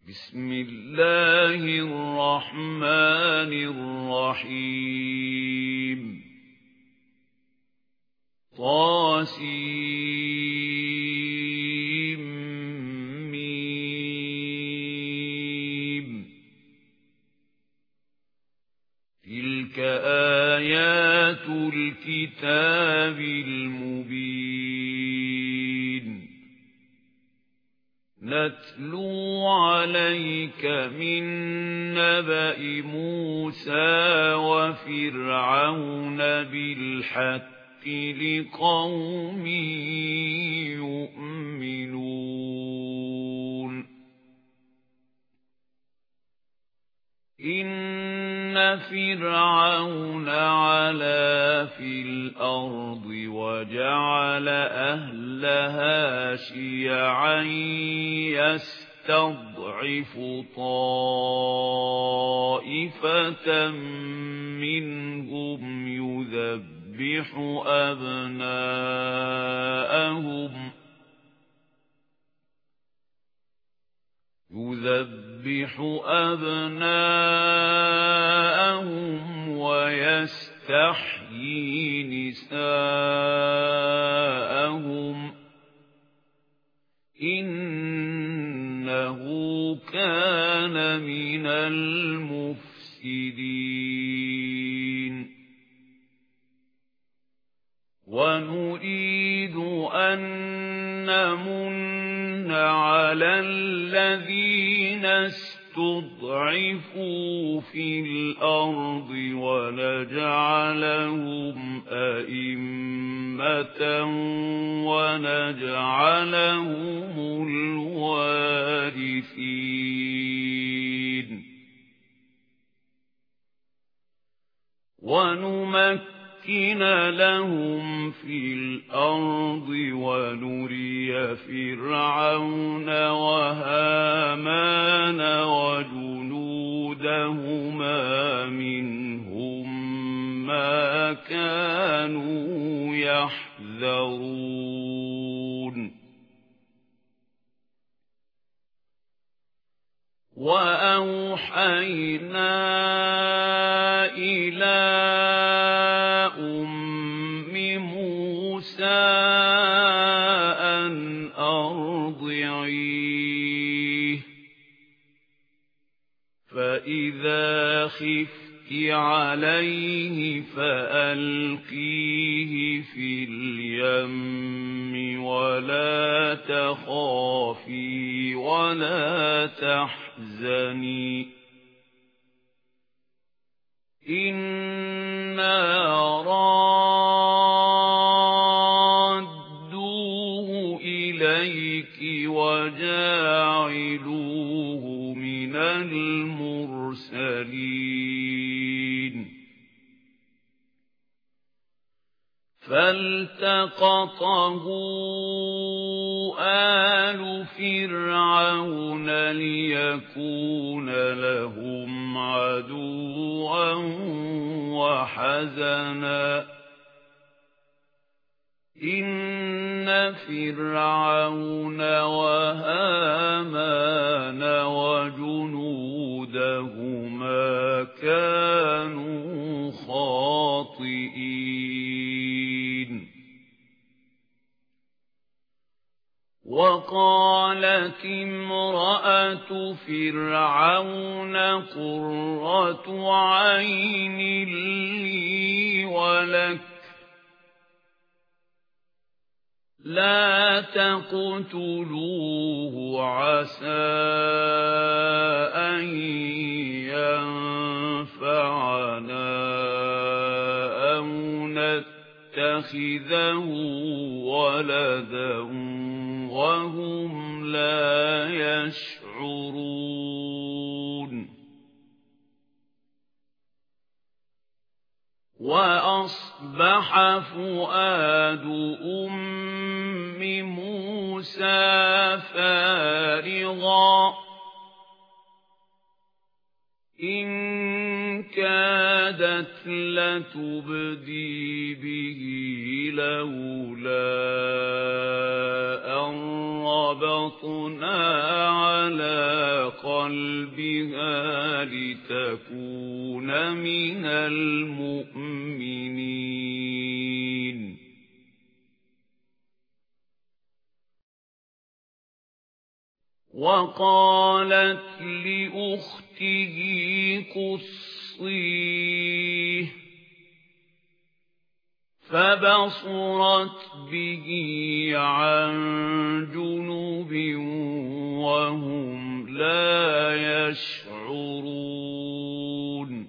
بسم الله الرحمن الرحيم طاسيم تلك آيات الكتاب المبين نتلو عليك من نبأ موسى وفرعون بالحق لقوم يؤمنون إن فرعون علا في الأرض وجعل أهلها شيعا يستضعف طائفة منهم يذبح أبناءهم ويستحيي نساءهم إنه كان من المفسدين ونريد أن نمن على الذين استضعفوا في الأرض ونجعلهم أئمة ونجعلهم الوارثين ونمكن لهم في الأرض ونري فرعون وهامان وجنودهما منهم ما كانوا يحذرون وأوحينا إلى أم موسى أن أرضعيه فإذا خفت عليه فألقيه في اليم ولا تخافي ولا تحزني إنا رادوه إليك وجاعلوه من المرسلين فالتقطه آل فرعون ليكون لهم عدوا وحزنا إن فرعون وهامان وجنودهما كانوا خاطئين وقالت امرأة فرعون قرة عين لي ولك لا تقتلوه عسى أن ينفعنا أو نتخذه ولدا وهم لا يشعرون وأصبح فؤاد أم موسى فارغا إن كادت لتبدي به لولا أن ربطنا على قلبها لتكون من المؤمنين. وقالت لأخته قصيه فبصرت به عن جنب وهم لا يشعرون.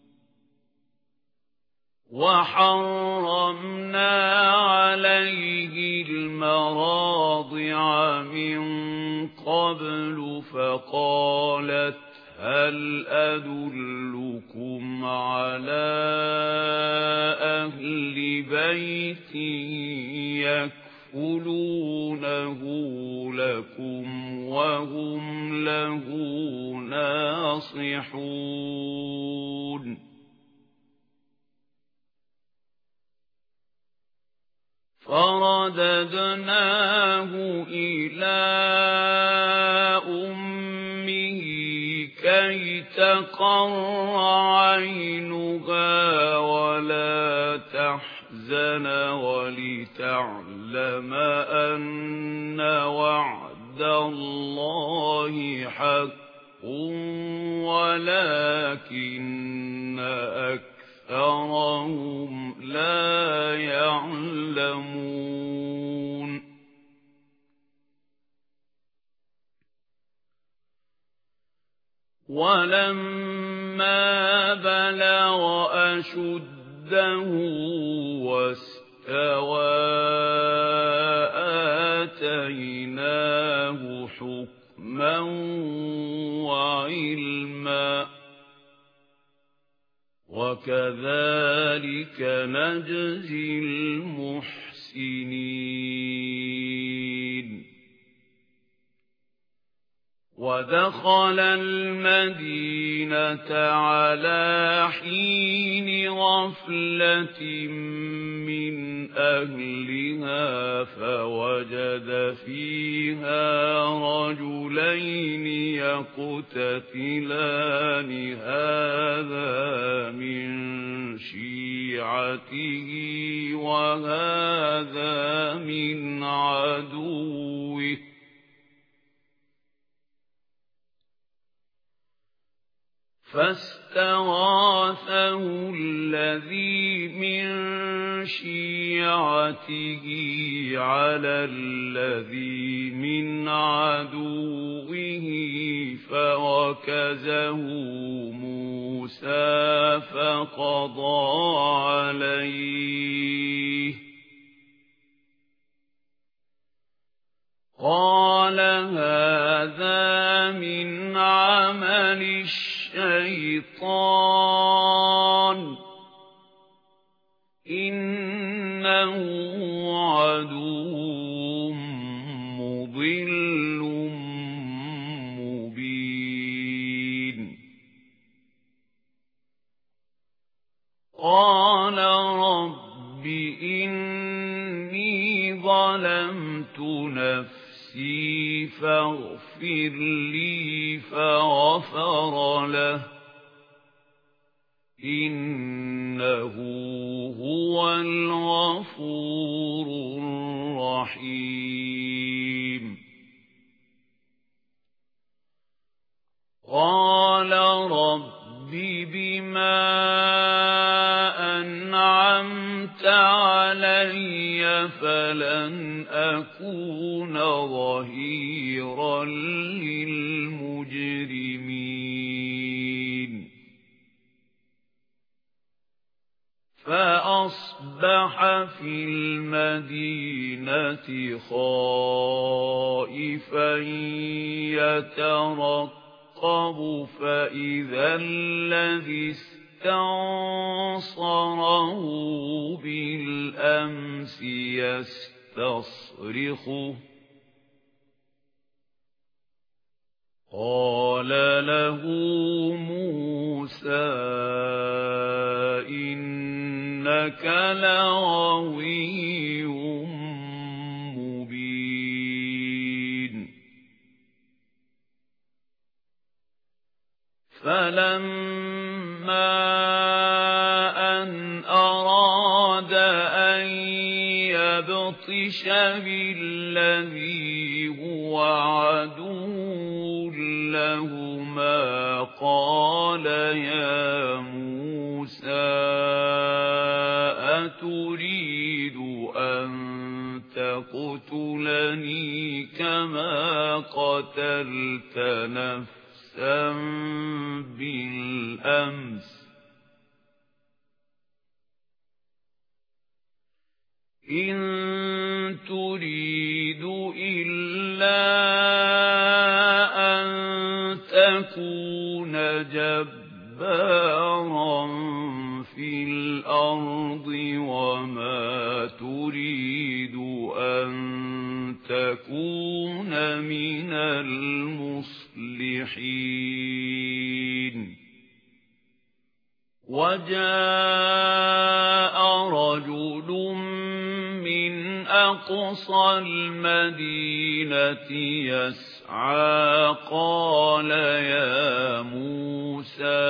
وحرمنا عليه المراضع من قبل فقالت هل أدلكم على أهل بيت يكفلونه لكم وهم له ناصحون. فرددناه إلى أمه كي تقر عينها ولا تحزن ولتعلم أن وعد الله حق ولكن أكثرهم لا يعلمون. ولما بلغ أشده واستوى آتيناه حكما وعلما وكذلك نجزي المحسنين. ودخل المدينة على حين غفلة من أهلها فوجد فيها رجلين يقتتلان هذا من شيعته وهذا من عدوه فاستغاثه الذي من شيعته على الذي من عدوه فوكزه موسى فقضى عليه قال هذا من عمل الشيطان إنه عدو مضل مبين. قال رب إني ظلمت نفسي فاغفر لي فغفر له إنه هو الغفور الرحيم. قال رب بما أنعمت علي فلن أكون ظهيرا للمجرمين. فأصبح في المدينة خائفا يترقب فإذا الذي استنصره بالأمس يستصرخه قال له موسى إنك لغوي مبين. فَلَمَّا أَنْ أَرَادَ أَنْ يَبْطِشَ بِالَّذِي هُوَ عَدُوٌّ لَهُمَا قَالَ يَا مُوسَى أَتُرِيدُ أَنْ تَقْتُلَنِي كَمَا قَتَلْتَ نَفْسًا بِالْأَمْسِ إِن تُرِيدُ إِلَّا أَن تَكُونَ جَبَّارًا فِي الْأَرْضِ وَمَا تُرِيدُ أَن تَكُونَ مِنَ الْمُصْلِحِينَ وَجَاءَ رَجُلٌ مِّنْ أَقْصَى الْمَدِينَةِ يَسْعَىٰ قَالَ يَا مُوسَى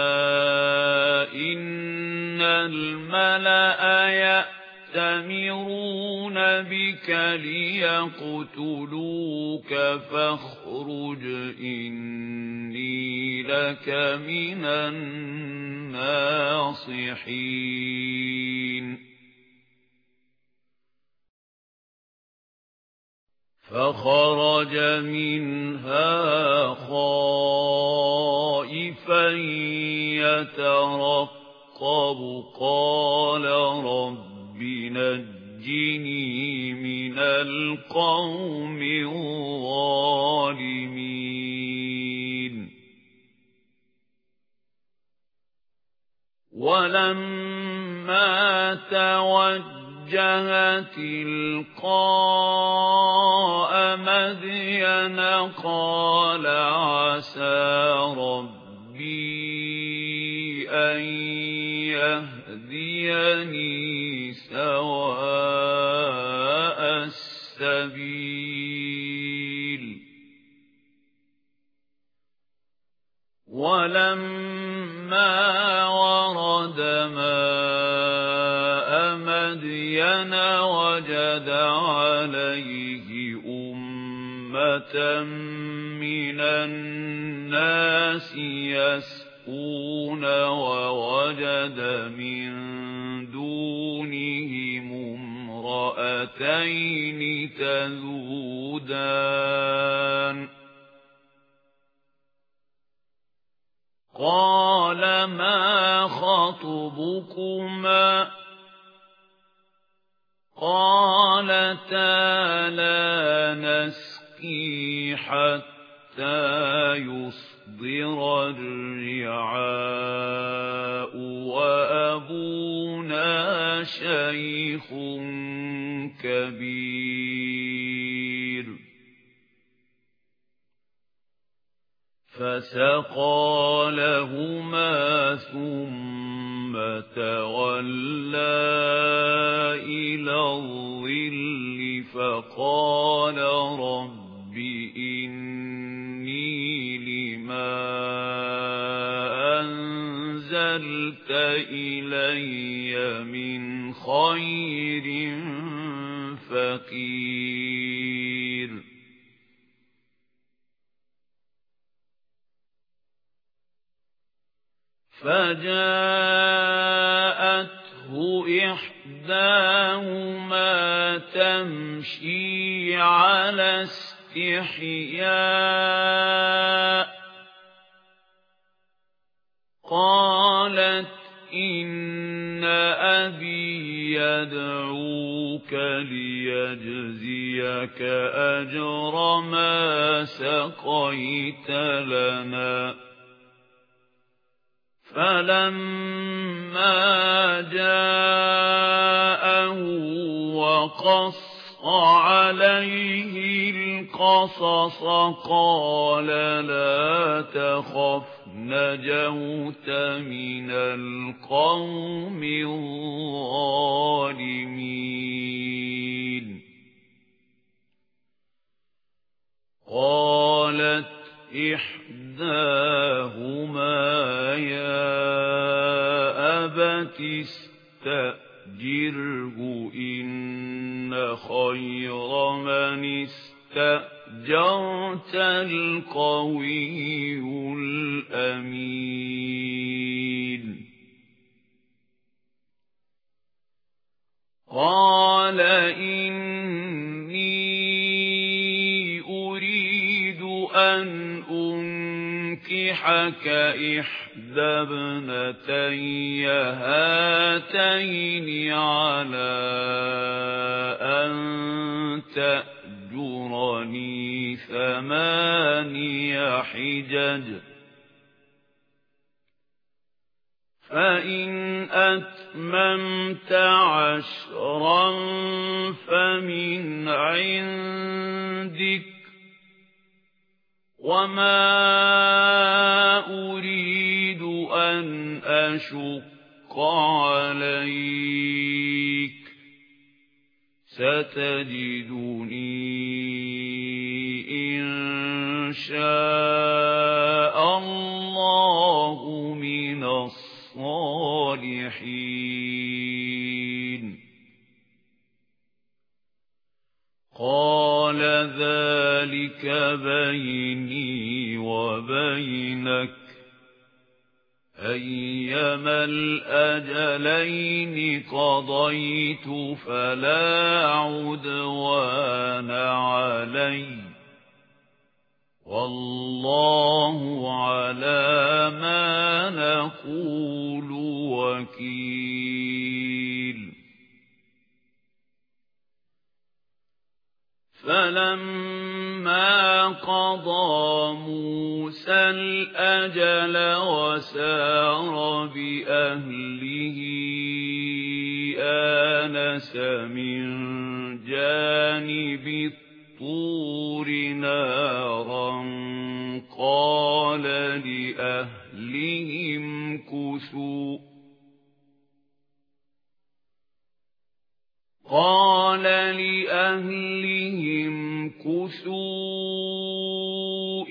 إِنَّ الْمَلَأَ يَأْتَمِرُونَ بِكَ لِيَقْتُلُوكَ فَاخْرُجْ إِنِّي لَكَ مِنَ النَّاصِحِينَ فَخَرَجَ مِنْهَا خَائِفًا يَتَرَقَّبُ قَالَ رَبِّ نَجِّنِي مِنَ الْقَوْمِ الظَّالِمِينَ وَلَمَّا توجه تلقاء مدين قال عسى ربي أن يهديني سواء السبيل ولما ورد ماء مدين وجد عليه أمة من الناس يسقون ووجد من دونهم امرأتين تذودان قال ما خطبكما قالتا لا نسقي حتى يصدر الرعاء وأبونا شيخ كبير فسقى لهما ثم تولى إلى الظل فقال رب إني لما أنزلت إلي من خير فقير فجاءته إحداهما تمشي على استحياء قالت إن أبي يدعوك ليجزيك أجر ما سقيت لنا فلما جاءه وقص عليه القصص قال لا تخف نجوت من القوم الظالمين قالت إحداهما يا أبت استأجره إن خير من استأجرت القوي الأمين قال إني أريد أن أنكحك إحدى ابنتي هاتين على أن تأجرني 8 حجج فإن أتممت 10 فمن عندك وما أريد أن أشق عليك ستجدني إن شاء الله من الصالحين قال ذلك بيني وبينك أيما الأجلين قضيت فلا عدوان علي والله على ما نقول وكيل فلما قضى موسى الأجل وسار بأهله آنس من جانب الطور نارا قال لأهلهم كثوا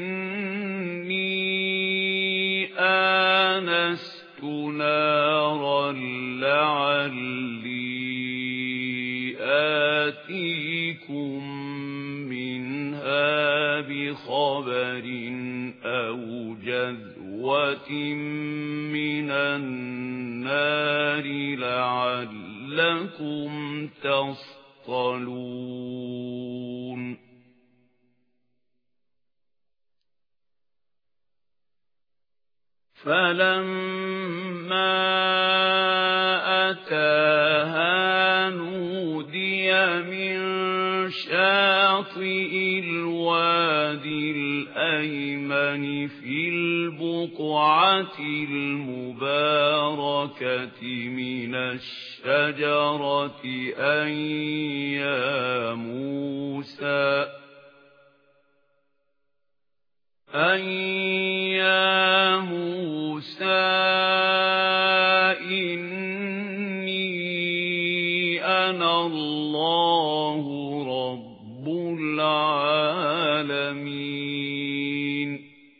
إني آنست نارا لعلي آتيكم منها بخبر أو جذوة من النار لعلكم تصطلون فلما أتاها نودي من شاطئ الوادي الأيمن في البقعة المباركة من الشجرة أن يا موسى إني أنا الله رب العالمين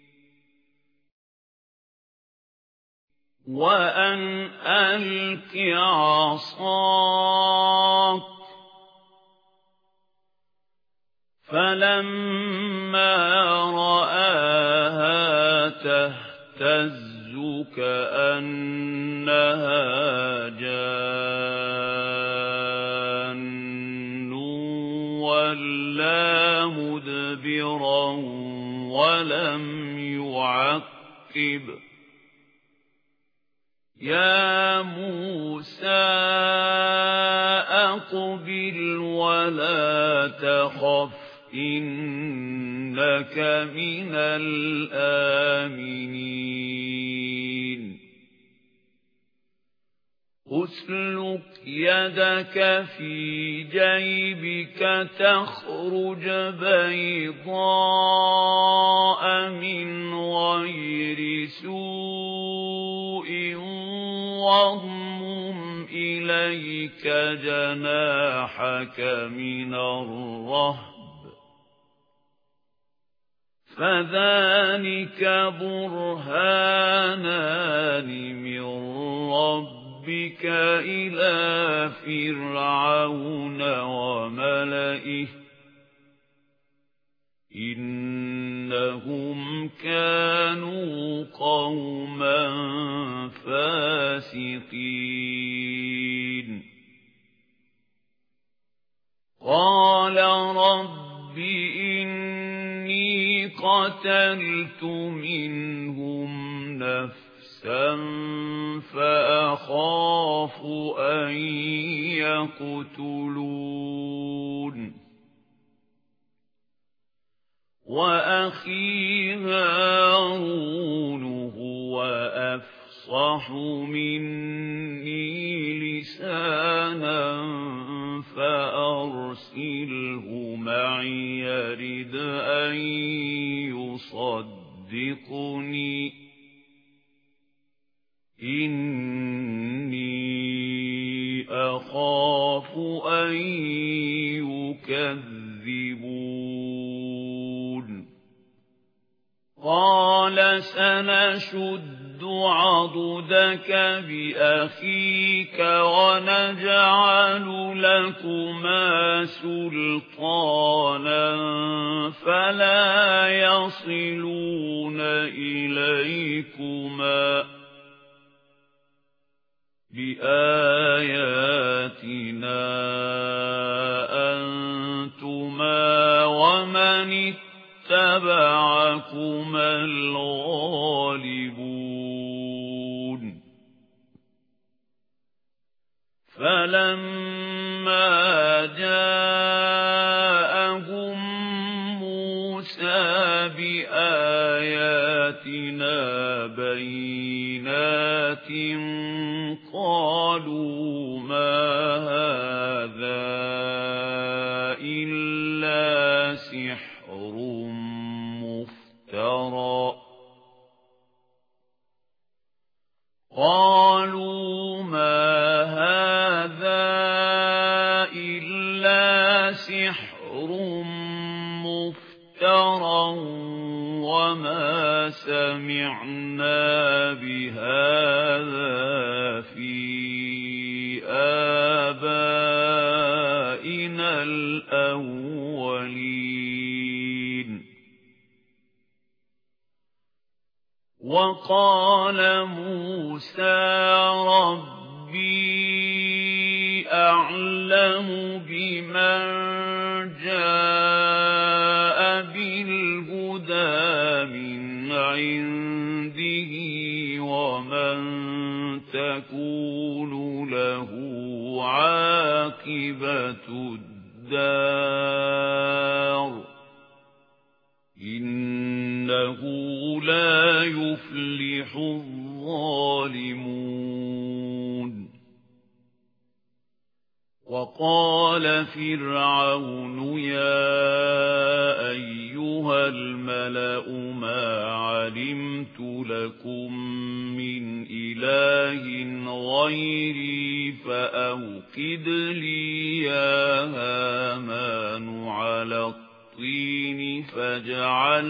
وأن ألق عصاك فلما رآها تهتز كأنها جان ولا مدبرا ولم يعقب يا موسى أقبل ولا تخف إنك من الآمنين أسلك يدك في جيبك تخرج بيضاء من غير سوء واضمم إليك جناحك من الرهب فذلك برهانان من ربك إلى فرعون وملئه إنهم كانوا قوما فاسقين قال رب إني قتلت منهم نفسا فأخاف أن يقتلون وأخي هارون هو أفصح مني لسانا فأرسله معي يرد أن يصدقني إني أخاف أن يكذبون قال سنشد عضدك بأخيك ونجعل لكما سلطانا فلا يصلون إليكما بآياتنا أنتما ومن اتبعكما الغالبون فلما جاءهم موسى بآياتنا بينات قالوا ما هذا إلا سحر مفترى قالوا ما هذا إلا سحر مفترى وما سمعنا بهذا في آبائنا الأولين وقال موسى ربي أعلم بمن جاء بالهدى من عنده ومن تكون له عاقبة الدار إنه لا يفلح الظالمون وقال فرعون يا أيها الملأ ما علمت لكم من إله غيري فأوقد لي يا هامان على الطين فاجعل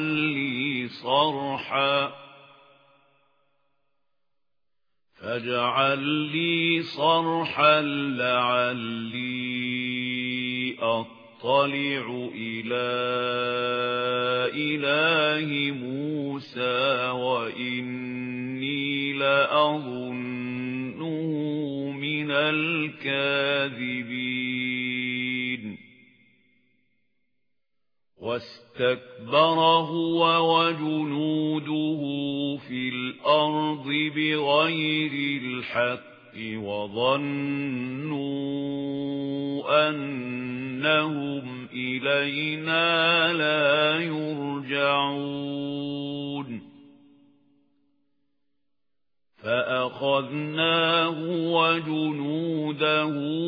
لي صرحا لعلي أطلع إلى إله موسى وإني لأظنه من الكاذبين واستكبر هو وجنوده في الأرض بغير الحق وظنوا أنهم إلينا لا يرجعون فأخذناه وجنوده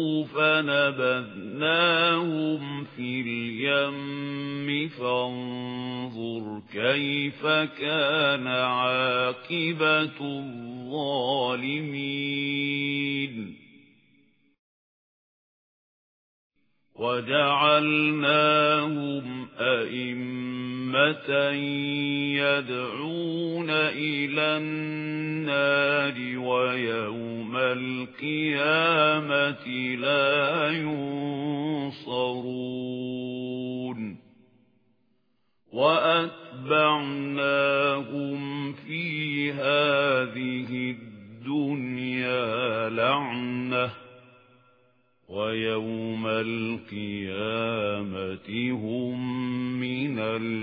فنبذناهم في اليم فانظر كيف كان عاقبة الظالمين وَجَعَلْنَاهُمْ أَئِمَّةً يَدْعُونَ إِلَى النَّارِ وَيَوْمَ الْقِيَامَةِ لَا يُنصَرُونَ وَأَتْبَعْنَاهُمْ فِي هَذِهِ الدُّنْيَا لَعْنَةً وَيَوْمَ الْقِيَامَةِ هُمْ مِنَ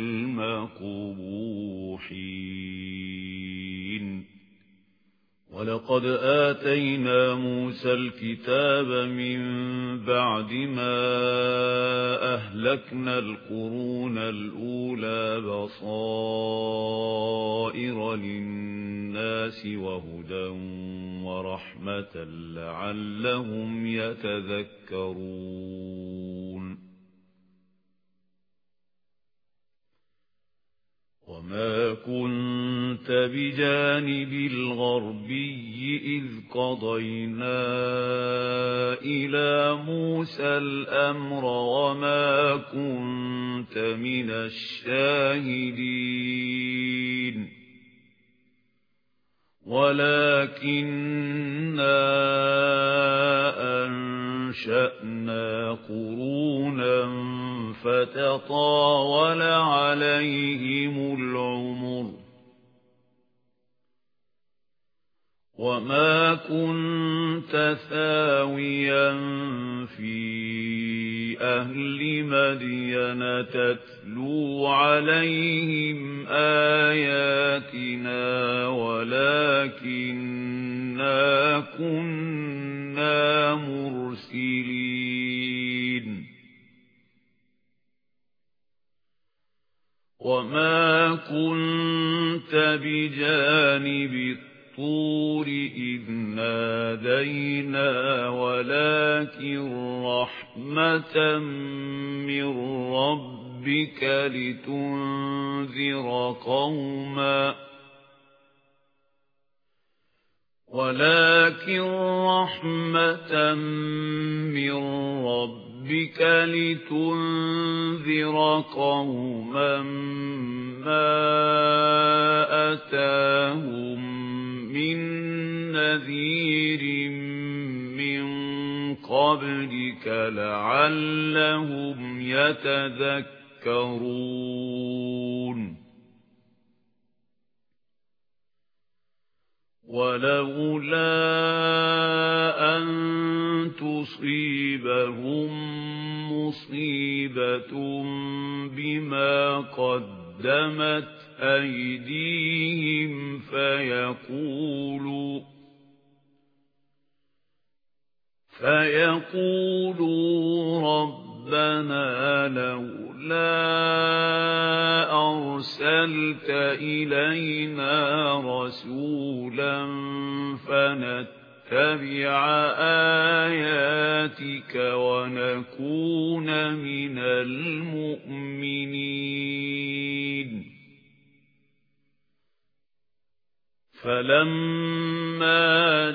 الْمَقْبُوحِينَ وَلَقَدْ آتَيْنَا مُوسَى الْكِتَابَ مِنْ بَعْدِ مَا أَهْلَكْنَا الْقُرُونَ الْأُولَى بَصَائِرَ لِلنَّاسِ وَهُدًى وَرَحْمَةً لَعَلَّهُمْ يَتَذَكَّرُونَ وَمَا كُنْتَ بِجَانِبِ الْغَرْبِيِّ إِذْ قَضَيْنَا إِلَى مُوسَى الْأَمْرَ وَمَا كُنْتَ مِنَ الشَّاهِدِينَ وَلَكِنَّا أَنشَأْنَا قُرُونًا فَتَطَاوَلَ عَلَيْهِمُ الْعُمُرُ وَمَا كُنْتَ ثَاوِيًا فِي أَهْلِ مَدْيَنَ تَتْلُو عَلَيْهِمْ آيَاتِنَا وَلَكِنَّا كُنَّا مُرْسِلِينَ وَمَا كُنْتَ بِجَانِبِ الطُّورِ إِذْ نَادَيْنَا وَلَكِنْ رَحْمَةً مِّن رَّبِّكَ لِتُنذِرَ قَوْمًا مَّا أَتَاهُم مِّن نَّذِيرٍ مِّن قَبْلِكَ لَعَلَّهُمْ يَتَذَكَّرُونَ وَلَوْلَا أَن تُصِيبَهُم مُّصِيبَةٌ بِمَا قَدَّمَتْ أَيْدِيهِمْ فيقولوا رَبَّنَا لَوْلَا أَرْسَلْتَ إِلَيْنَا رَسُولًا فَنَتَّبِعَ آيَاتِكَ وَنَكُونَ مِنَ الْمُؤْمِنِينَ فَلَمَّا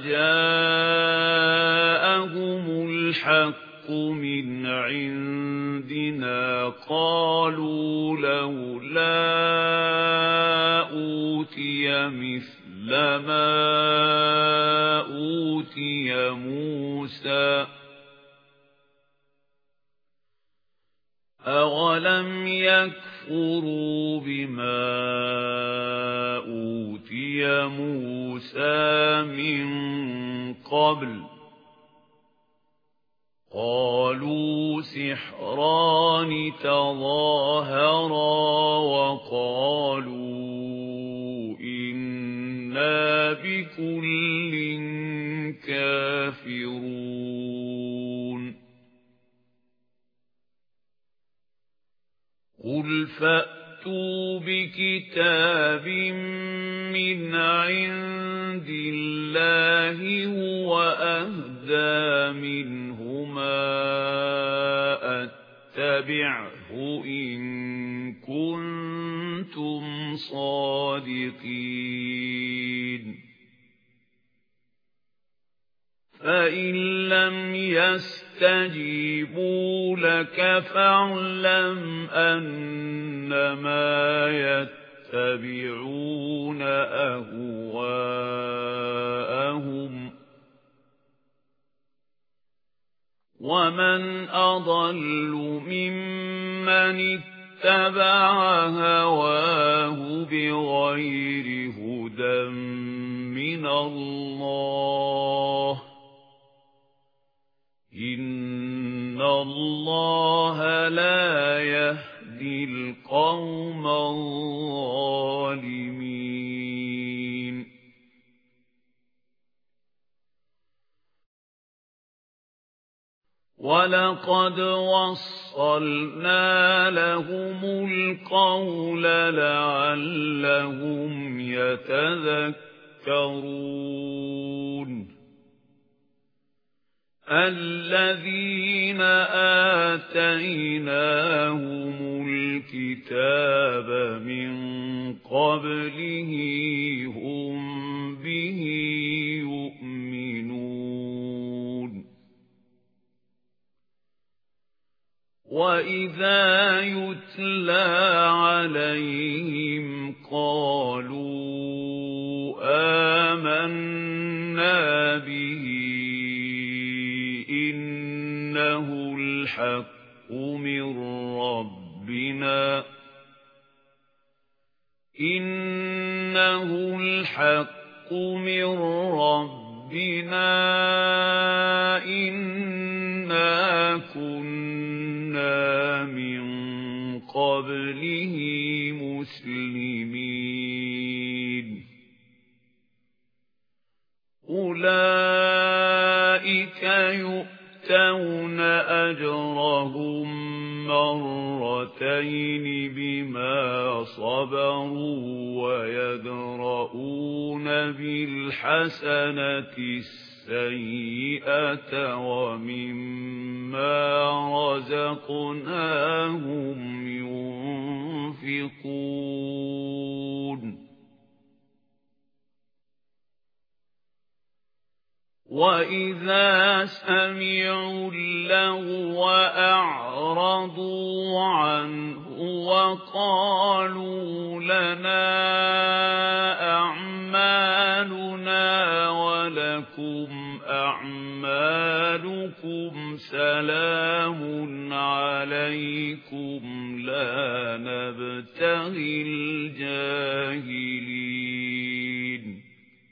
جَاءَهُمُ الْحَقُّ مِنْ عِندِنَا قَالُوا لَوْلَا أُوتِيَ مِثْلَ مَا أُوتِيَ مُوسَى أَوَلَمْ يَكْفُرُوا بِمَا أُوتِيَ مُوسَى مِنْ قَبْلُ قَالُوا سِحْرَانِ تَظَاهَرَا وَقَالُوا إِنَّا بِكُلٍّ كَافِرُونَ قُلْ فَأْتُوا بِكِتَابٍ مِّنْ عِندِ اللَّهِ هُوَ أَهْدَىٰ مِنْهُمَا أَتَّبِعْهُ إِن كُنتُمْ صَادِقِينَ فَإِن لَّمْ يَسْتَجِيبُوا يستجيبوا لك فاعلم أنما يتبعون أهواءهم ومن أضل ممن اتبع هواه بغير هدى من الله إن الله لا يهدي القوم الظالمين وَلَقَدْ وَصَّلْنَا لَهُمُ الْقَوْلَ لَعَلَّهُمْ يَتَذَكَّرُونَ الَّذِينَ آتَيْنَاهُمُ الْكِتَابَ مِنْ قَبْلِهِ هُمْ بِهِ يُؤْمِنُونَ وَإِذَا يُتْلَى عَلَيْهِمْ قَالُوا آمَنَّا بِهِ إِنَّهُ الْحَقُّ مِنْ رَبِّنَا إِنَّا كُنَّا مِنْ قَبْلِهِ مُسْلِمِينَ أُولَئِكَ يُؤْتَوْنَ أَجْرَهُم مرتين بما صبروا ويدرؤون بالحسنة السيئة ومما رزقناهم ينفقون وَإِذَا سَمِعُوا اللَّغْوَ أَعْرَضُوا عَنْهُ وَقَالُوا لَنَا أَعْمَالُنَا وَلَكُمْ أَعْمَالُكُمْ سَلَامٌ عَلَيْكُمْ لَا نَبْتَغِي الْجَاهِلِينَ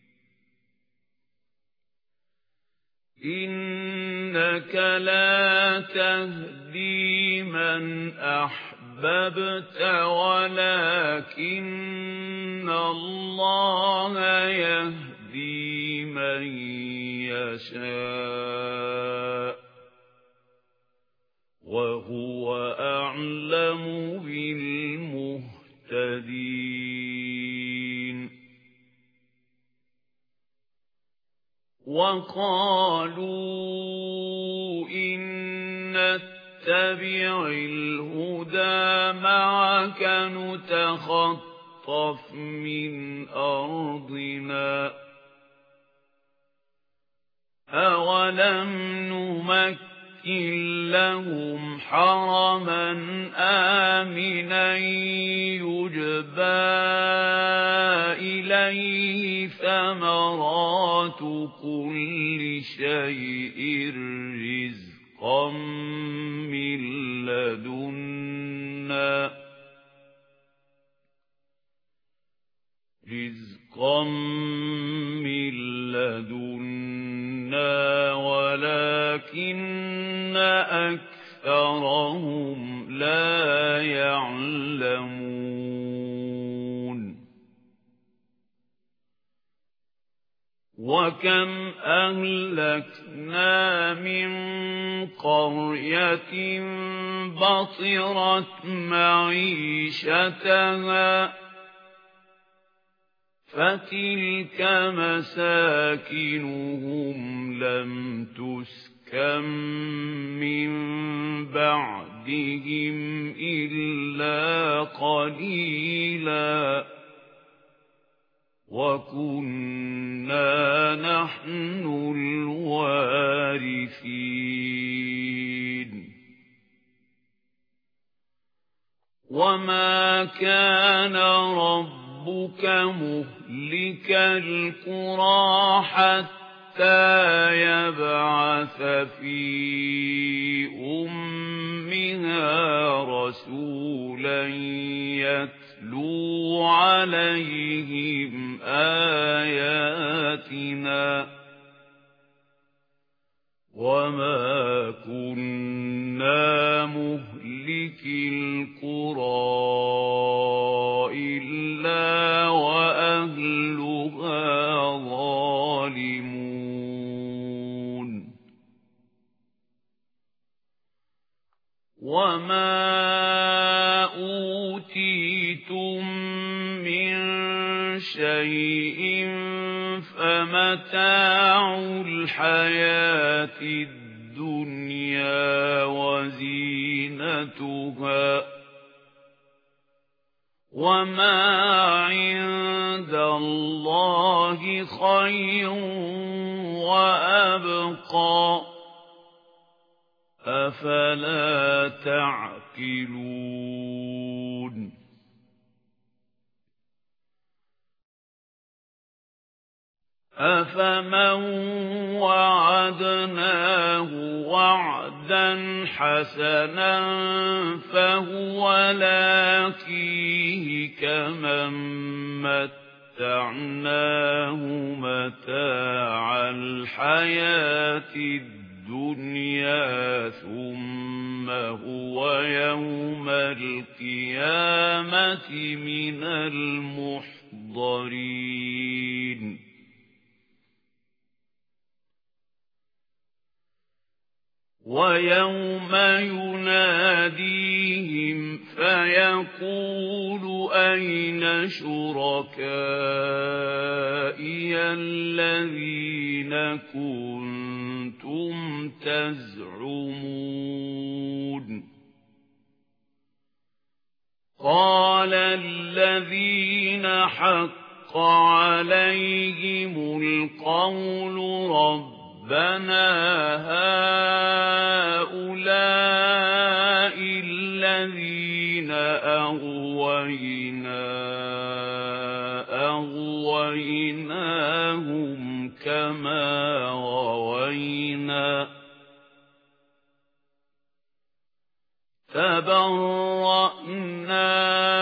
إِنَّكَ لَا تَهْدِي مَنْ أَحْبَبْتَ وَلَكِنَّ اللَّهَ يَهْدِي مَن يَشَاءُ وَهُوَ أَعْلَمُ بِالْمُهْتَدِينَ وَقَالُوا إِن نَّتَّبِعِ الْهُدَى مَعَكَ نُتَخَطَّفْ مِنْ أَرْضِنَا أَوَلَمْ نُمَكِّنْ لَهُمْ حَرَمًا آمِنًا يُجْبَى إِلَيْهِ ثَمَرَاتُ كُلِّ شَيْءٍ رِزْقًا مِنْ لَدُنَّا وَلَكِنَّ أَكْثَرَهُمْ لَا يَعْلَمُونَ وَكَمْ أَهْلَكْنَا مِنْ قَرْيَةٍ بَطِرَتْ مَعِيشَتَهَا فَتِلْكَ مَسَاكِنُهُمْ لَمْ تُسْكَنْ مِنْ بَعْدِهِمْ إِلَّا قَلِيلًا وَكُنَّا نَحْنُ الْوَارِثِينَ وما كان ربك مهلك القرى حتى يبعث في أمها رسولا يتلو عليهم آياتنا وما كنا مهلك القرى إلا وأهلها ظالمون وما أوتيتم من شيء فمتاع الحياة الدنيا وزينتها وما عند الله خير وأبقى أفلا تعقلون أفمن وعدناه وعدا حسنا فهو لاقيه كمن متعناه متاع الحياة الدنيا ثم هو يوم القيامة من المحضرين ويوم يناديهم فيقول أين شركائي الذين كنتم تزعمون قال الذين حق عليهم القول ربنا هؤلاء الذين أغويناهم كما غوينا تبرأنا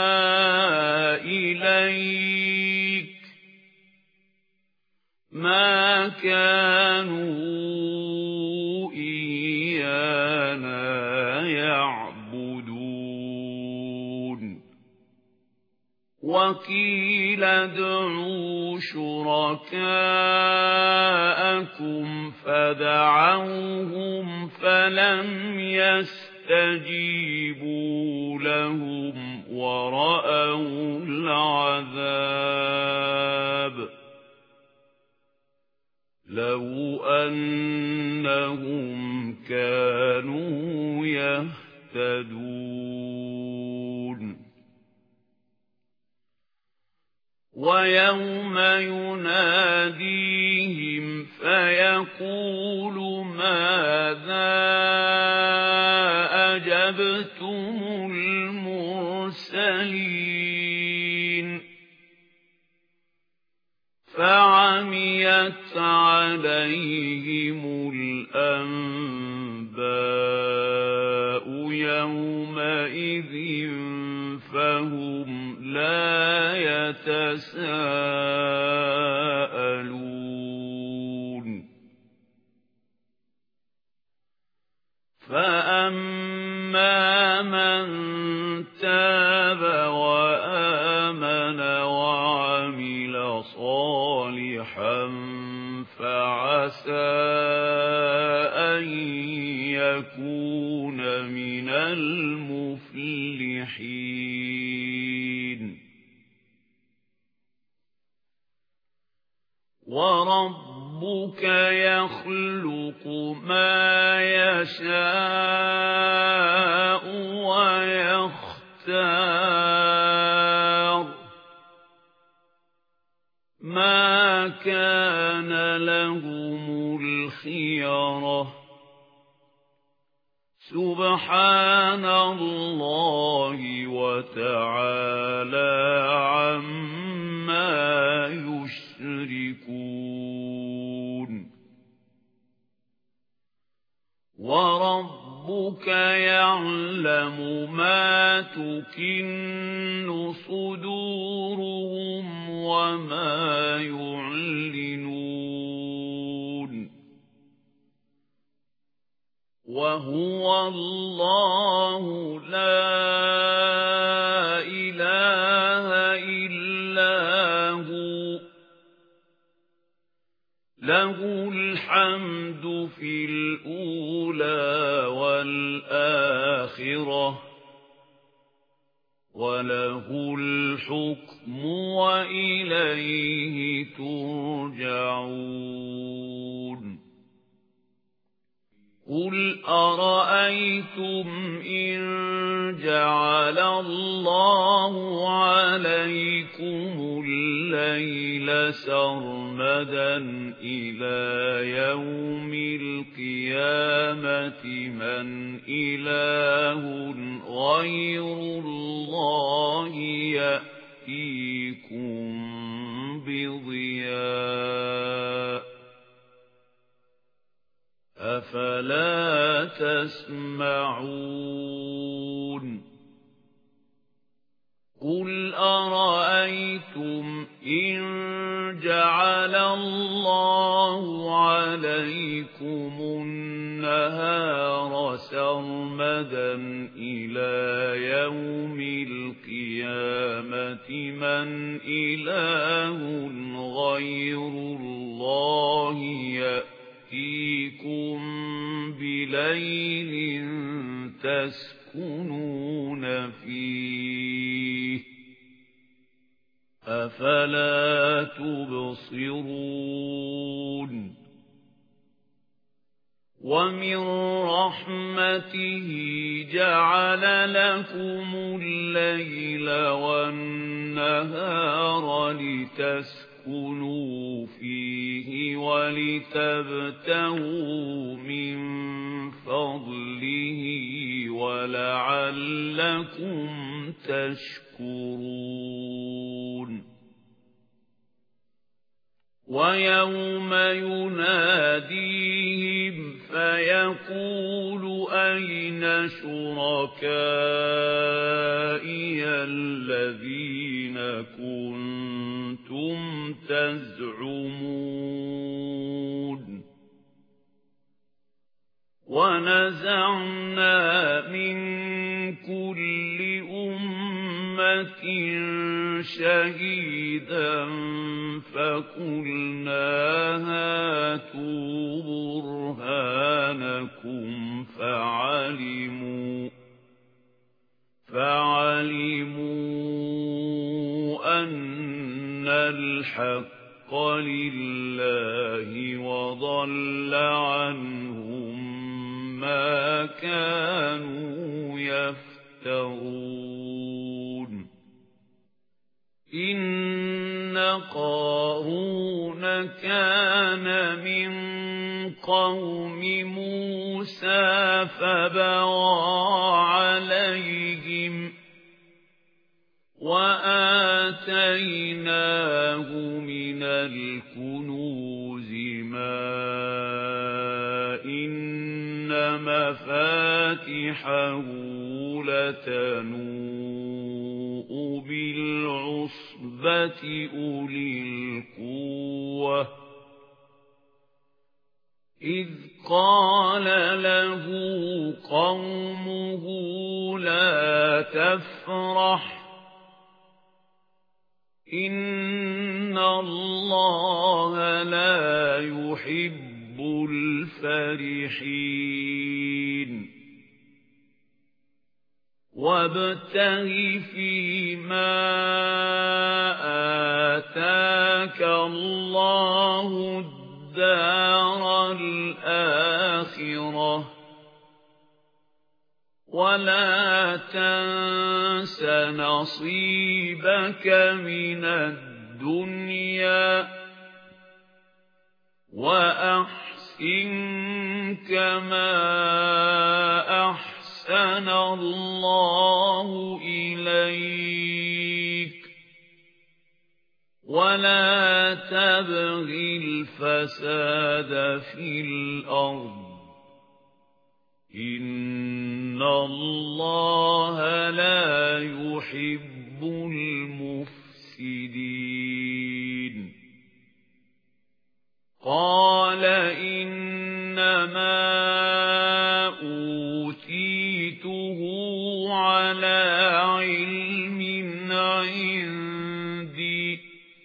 إليك ما كانوا إيانا يعبدون وقيل ادعوا شركاءكم فدعوهم فلم يستجيبوا لهم ورأوا العذاب لو أنهم كانوا يهتدون ويوم يناديهم فيقول ماذا أجبتم المرسلين فعميت عليهم الأنباء يومئذ فهم لا يتساءلون فأما من تاب وآمن وعمل صالحا فعسى أن يكون من المفلحين وربك يخلق ما يشاء ويختار ما كان لهم الخيرة سبحان الله وتعالى عما يشركون وربك يعلم ما تكن صدورهم وما يعلنون وهو الله لا إله إلا هو له الحمد في الأولى والآخرة وله الحكم وإليه ترجعون قل أرأيتم إن جعل الله عليكم الليل سرمدا إلى يوم القيامة من إله غير الله يأتيكم بضياء أفلا تسمعون قل أرأيتم إن جعل الله عليكم النهار سرمدا إلى يوم القيامة من إله غير الله يأتيكم بليل تسكنون فيه أفلا تبصرون ومن رحمته جعل لكم الليل والنهار لتسكنوا فيه ولتبتغوا من فضله ولعلكم تشكرون ويوم يناديهم فيقول أين شركائي الذين كنتم تزعمون ونزعنا من كل أمة شهيدا فقلنا هاتوا برهانكم فعلموا أن الحق لله وضل عنهم ما كانوا يفترون إن قارون كان من قوم موسى فبغى عليهم وآتيناه من الكنوز ما إن مفاتحه لتنوء بالعصبة أولي القوة إذ قال له قومه لا تفرح إن الله لا يحب الفرحين وابتغ فيما آتاك الله الدار الآخرة ولا تنس نصيبك من الدنيا وأحسن كما أحسن أحسن الله إليك ولا تبغ الفساد في الأرض إن الله لا يحب المفسدين قال إنما أوتيته على علم عندي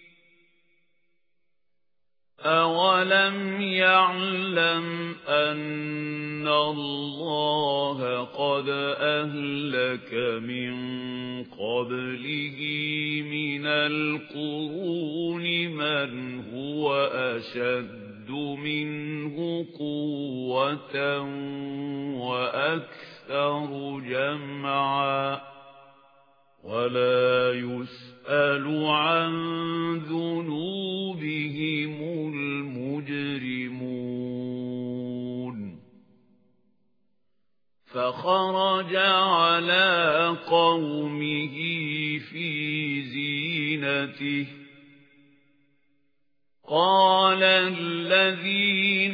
أولم يعلم أن الله قد أهلك من قبله من القرون من هو أشد منه قوة وأكثر جمعا ولا يسأل عن ذنوبهم المجرمون فخرج على قومه في زينته قال الذين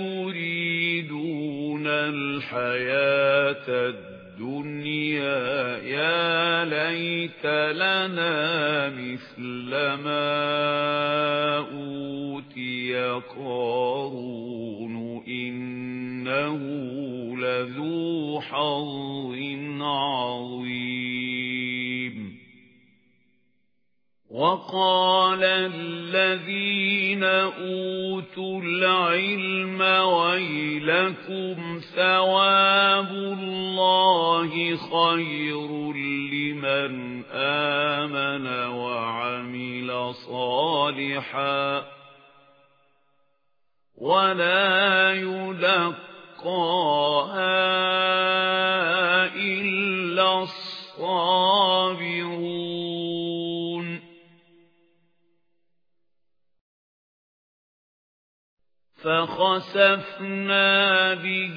يريدون الحياة الدنيا يا ليت لنا مثل ما أوتي قارون إنه لذو حظ عظيم وقال الذين أوتوا العلم ويلكم ثواب الله خير لمن آمن وعمل صالحا ولا يلقاها إلا الصابرون فخسفنا به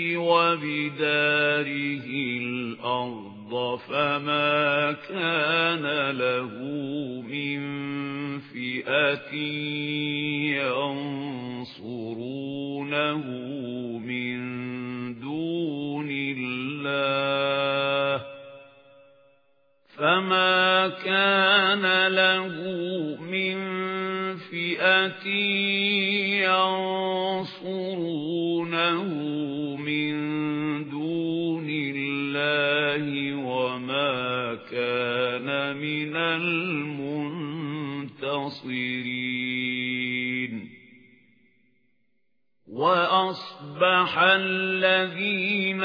وبداره الأرض فما كان له من فئة ينصرونه من دون الله فما كان له من فئة ينصرونه من دون الله وما كان من المنتصرين وأصبح الذين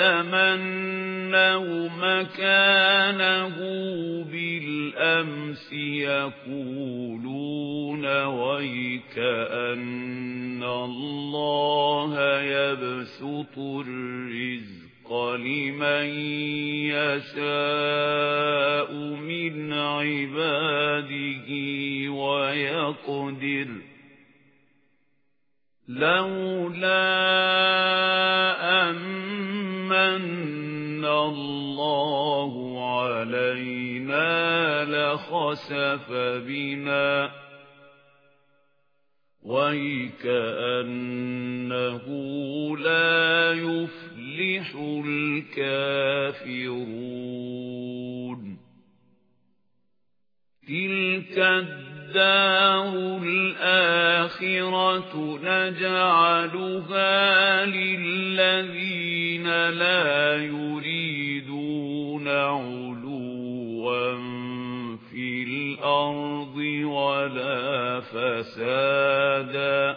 تمنوا مكانه بالأمس يقولون ويكأن الله يبسط الرزق لمن يشاء من عباده ويقدر لولا أمن الله علينا لخسف بنا ويكأنه لا يفلح الكافرون تلك الدار الآخرة نجعلها للذين لا يريدون علوا في الأرض ولا فسادا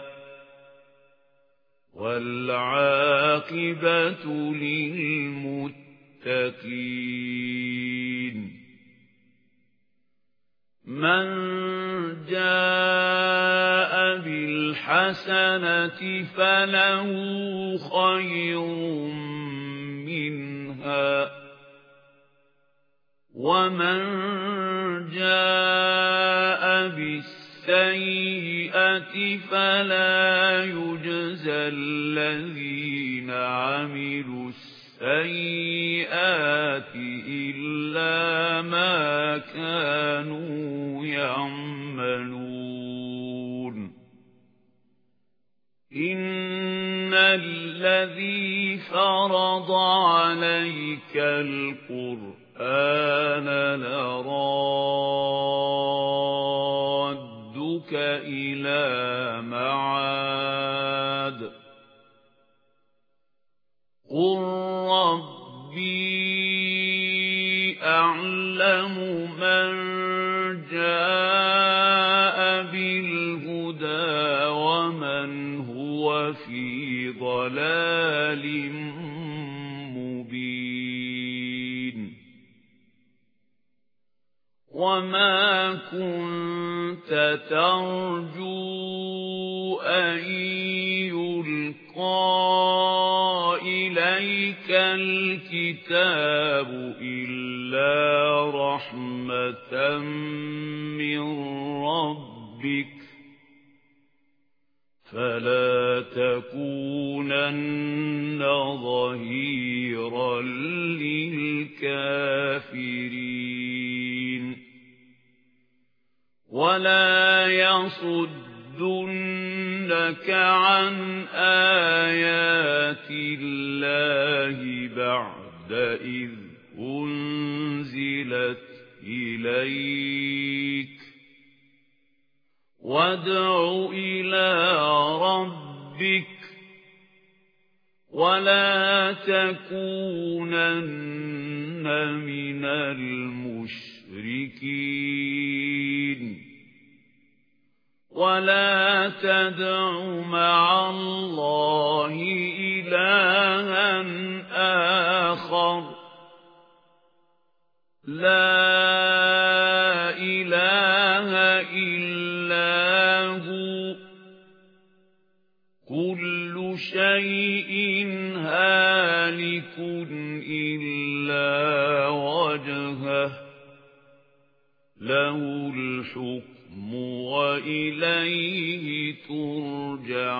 والعاقبة للمتقين من جاء بالحسنة فله خير منها ومن جاء بالسيئة فلا يجزى الذين عملوا السيئات إلا ما كانوا يعملون إن الذي فرض عليك القرآن لرادك إلى معاد قل ربي أعلم من جاء بالهدى ومن هو في ضلال مبين وما كنت ترجو أن يلقى إليك الكتاب إلا رحمة من ربك فلا تكونن ظهيرا للكافرين ولا يصدنك عن آيات الله بعد إذ أنزلت إليك وادع إلى ربك ولا تكونن من المشركين ولا تدع مع الله إلها آخر لا إله إلا هو كل شيء هالك إلا وجهه له الحكم وإليه ترجعون